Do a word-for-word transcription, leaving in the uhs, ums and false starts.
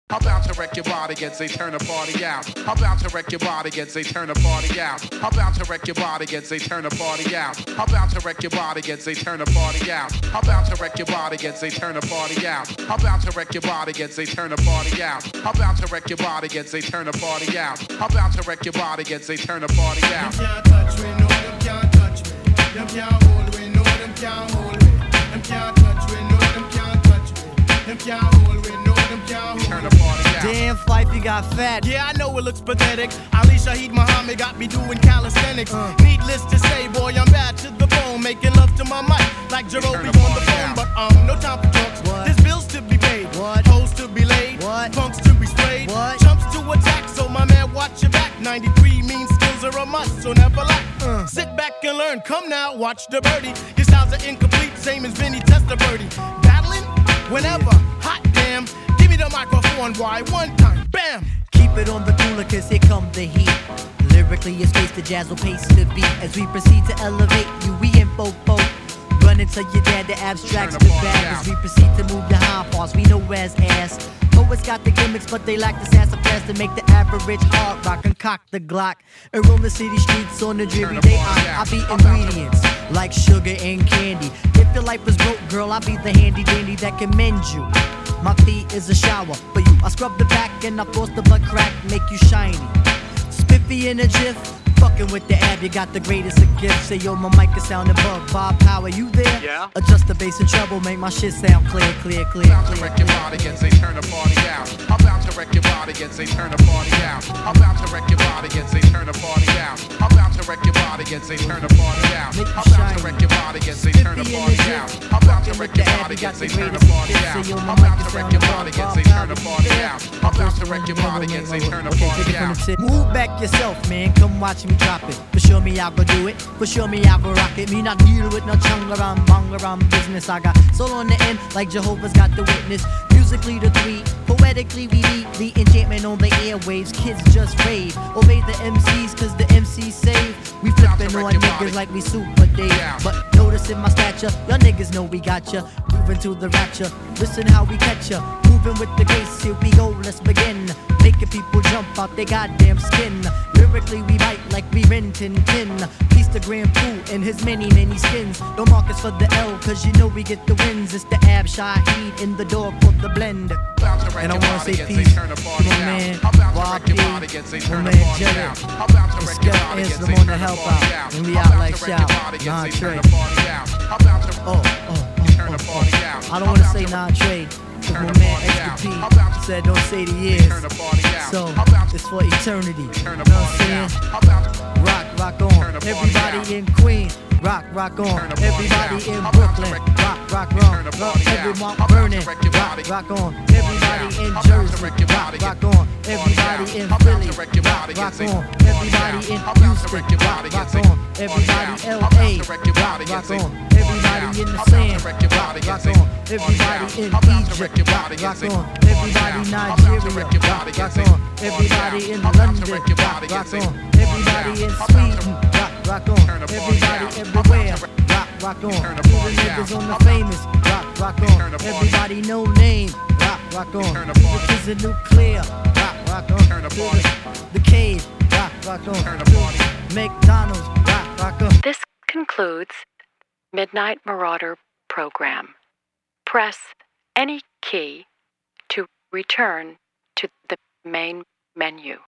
I'm about to wreck your body and say turn the party out. I'm about to wreck your body and say turn the party out. I'm about to wreck your body and say turn the party out. I'm about to wreck your body and say turn the party out. I'm about to wreck your body and say turn the party out. I'm about to wreck your body and say turn the party out. I'm about to wreck your body and say turn the party out. I'm about to wreck your body and say turn the party out. Them can't touch me, no, them can't touch me. Them can't hold me, no, them can't hold me. Them can't touch me, no, them can't touch me. Them can't hold me, no, them can't hold me. Turn the party out. Damn, Fife, you got fat. Yeah, I know it looks pathetic. Ali Shaheed Muhammad got me doing calisthenics. Uh. Needless to say, boy, I'm bad to the bone, making love to my mic like Jerobi on the phone. But um, no time for talks. What? There's bills to be paid, What? hoes to be laid, What? punks to be sprayed, What? chumps to attack. So my man, watch your back. ninety-three mean skills are a must, so never lack. Uh. Sit back and learn. Come now, watch the birdie. Your styles are incomplete, same as Vinny Testaverde. Battling whenever, hot damn. Give me the microphone, why? One time, bam. Keep it on the cooler, cause here come the heat. Lyrically, it's space the jazz will pace the beat. As we proceed to elevate you, we in fofo. Run into your dad, the abstracts the bag. As we proceed to move your hind parts, we know where's ass. Poets got the gimmicks, but they lack the sassafras to make the average hard rock concoct the Glock. And roam the city streets on a dreary day. I, I be ingredients like sugar and candy. If your life is broke, girl, I'll be the handy dandy that can mend you. My feet is a shower for you. I scrub the back and I force the butt crack, make you shiny. Spiffy in a jiff, fucking with the ab, you got the greatest of gifts. Say yo, my mic is sounding above. Bob Power, you there? Yeah. Adjust the bass and treble, make my shit sound clear, clear, clear, I'm about to clear. wreck your body and say turn the party out. I'm about to wreck your body and say turn the party out. I'm about to wreck your body and say turn the party out. I'm about to wreck your body and say turn the party out. Make you I'm about to shine. wreck your body and say turn the Spiffy in party the out. gym, I'm about to fucking wreck with your the ab, body you got and say the turn the greatest party of gifts. out. Say yo, my I'm about mic to is wreck your sounding body above. and say Bob turn the Power, party you out. there? I'm about to wreck your body and say turn the Okay, party take it from out. the tip. Move back yourself, man. Come watch me drop it. For sure me, I go do it. For sure me, I go rock it. Me not deal with no chunga around, bang around business. I got soul on the end, like Jehovah's got the witness. Musically the three, poetically we lead the enchantment on the airwaves. Kids just rave, obey the M Cs, cause the M Cs save. We flipping on niggas like we Super Dave. But noticing my stature, y'all niggas know we got ya. Moving to the rapture, listen how we catch ya. Moving with the grace, here we go, let's begin. Making people jump out their goddamn skin. Lyrically we bite like we rentin' tin. Piece the Grand Pooh in his many, many skins. Don't mark us for the L, cause you know we get the wins. It's the Ab Shaheed in the door for the blend. And I wanna say peace to my man Bob P, my man Jerry. It's Skep Ansel on the help out. And we out like shout, Nah Trey. Oh, oh, oh, oh, oh. I don't wanna say Nah Trey, cause my man Extra P said don't say the years. So, it's for eternity. You know what I'm saying? Rock, rock on. Everybody in Queens, rock, rock on. Everybody in Brooklyn, rock, rock on. Everyone burning, rock, rock on. Everybody in Jersey, rock, rock on. Everybody in Philly, rock, rock on. Everybody in Houston, rock, rock on. Everybody L A, rock, rock on. Everybody in the sand, rock, rock on. Everybody in Egypt, rock, rock on. Everybody Nigeria, rock, rock on. Everybody in London, rock, rock on. Everybody in Sweden, rock, rock on. Everybody everywhere, rock, rock on. All the niggas on the famous, rock, rock on. Everybody no name, rock, rock on. To the kids of nuclear, rock, rock on. To the, the cave, rock, rock on. To McDonald's, rock, rock on. This concludes Midnight Marauder program. Press any key to return to the main menu.